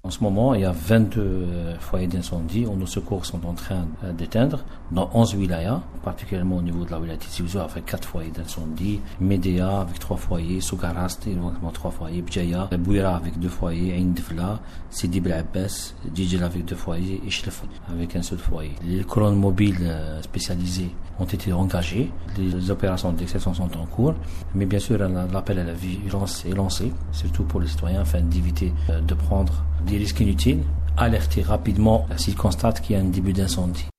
En ce moment, il y a 22 foyers d'incendie où nos secours sont en train d'éteindre dans 11 wilayas, particulièrement au niveau de la wilaya Tizi Ouzou avec 4 foyers d'incendie, Médéa avec 3 foyers, Sougarast éventuellement 3 foyers, Bdjaïa, Bouira avec 2 foyers, Ain Difla, Sidi Bel Abbas, Djidjel avec 2 foyers et Chlef avec un seul foyer. Les colonnes mobiles spécialisées ont été engagées, les opérations d'exception sont en cours, mais bien sûr l'appel à la vigilance est lancé, surtout pour les citoyens afin d'éviter de prendre des risques inutiles, alerter rapidement s'ils constatent qu'il y a un début d'incendie.